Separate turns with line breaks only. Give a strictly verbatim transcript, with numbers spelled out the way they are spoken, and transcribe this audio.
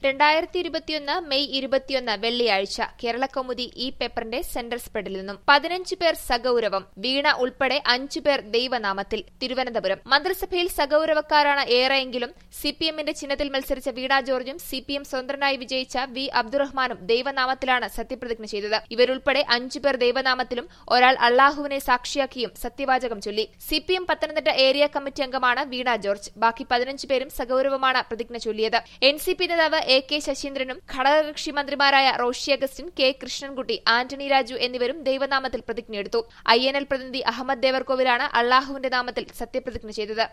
രണ്ടായിരത്തി ഇരുപത്തിയൊന്ന് മെയ് ഇരുപത്തിയൊന്ന് വെള്ളിയാഴ്ച കേരളകൗമുദി ഈ പേപ്പറിന്റെ സെന്റർ സ്പ്രെഡിൽ നിന്നും പതിനഞ്ച് പേർ സഗൌരവം, വീണ ഉൾപ്പെടെ അഞ്ചു പേർ ദൈവനാമത്തിൽ. തിരുവനന്തപുരം മന്ത്രിസഭയിൽ സഗൌരവക്കാരാണ് ഏറെയെങ്കിലും സിപിഎമ്മിന്റെ ചിഹ്നത്തിൽ മത്സരിച്ച വീണ ജോർജും സിപിഎം സ്വതന്ത്രനായി വിജയിച്ച വി അബ്ദുറഹ്മാനും ദൈവനാമത്തിലാണ് സത്യപ്രതിജ്ഞ ചെയ്തത്. ഇവരുൾപ്പെടെ അഞ്ചു പേർ ദൈവനാമത്തിലും ഒരാൾ അള്ളാഹുവിനെ സാക്ഷിയാക്കിയും സത്യവാചകം ചൊല്ലി. സിപിഎം പത്തനംതിട്ട ഏരിയ കമ്മിറ്റി അംഗമാണ് വീണ ജോർജ്. ബാക്കി പതിനഞ്ച് പേരും സഗൌരവമാണ് പ്രതിജ്ഞ ചൊല്ലിയത്. എൻ സി പി നേതാവ് എ കെ ശശീന്ദ്രനും ഘടകകക്ഷി മന്ത്രിമാരായ റോഷി അഗസ്റ്റിൻ, കെ കൃഷ്ണൻകുട്ടി, ആന്റണി രാജു എന്നിവരും ദൈവനാമത്തിൽ പ്രതിജ്ഞയെടുത്തു. ഐ എൻ എൽ പ്രതിനിധി അഹമ്മദ് ദേവർകോവിലാണ് അള്ളാഹുവിന്റെ നാമത്തിൽ സത്യപ്രതിജ്ഞ ചെയ്തത്.